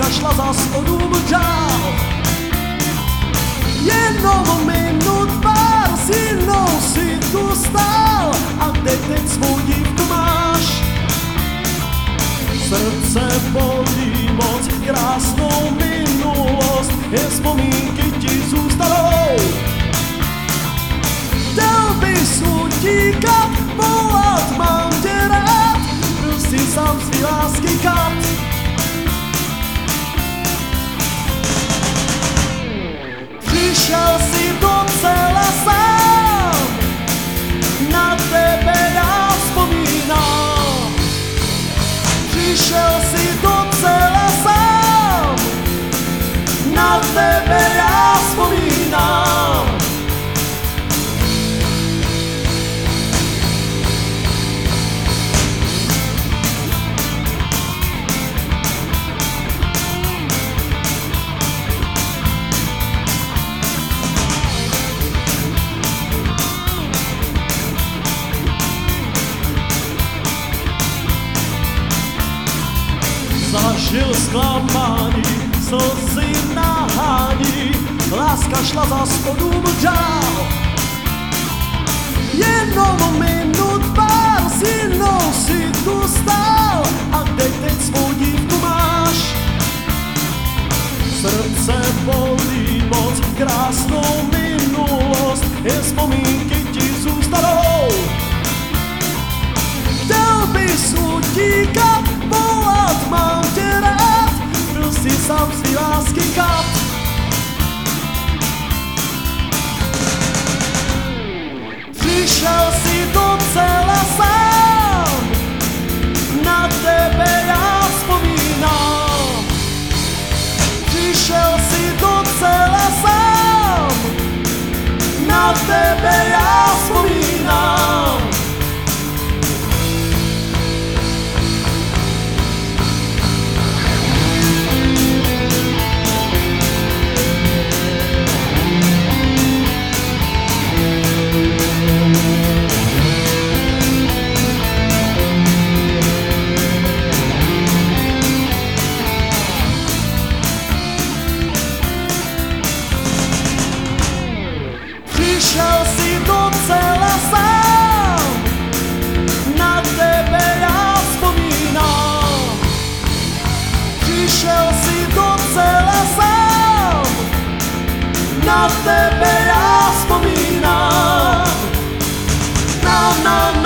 láska šla za 100 dům dál. Jenom minut pár s jinou si tu stál a teď svou dívku máš. Srdce bolí moc, krásnou minulost, jen vzpomínky ti zůstanou. Chtěl bys utíkat, volat, mám tě rád, byl si sám svý lásky kat. Přišel si docela sám, na tebe já vzpomínám. Přišel si docela sám, na tebe já vzpomínám. Zažil zklamání, slzy nahání, láska šla za 100 dům dál. Jenom minut pár s jinou si tu stál a teď svou dívku máš. Srdce bolí moc, krásnou minulost, jen vzpomínky ti zůstanou. Chtěl bys utíkat, volat, mám tě rád, byl si sám svý lásky kat. Přišel si docela sám, na tebe já vzpomínám. Přišel si docela sám, na tebe já vzpomínám. Přišel si docela sám, na tebe já vzpomínám. Přišel si docela sám, na tebe já vzpomínám. Na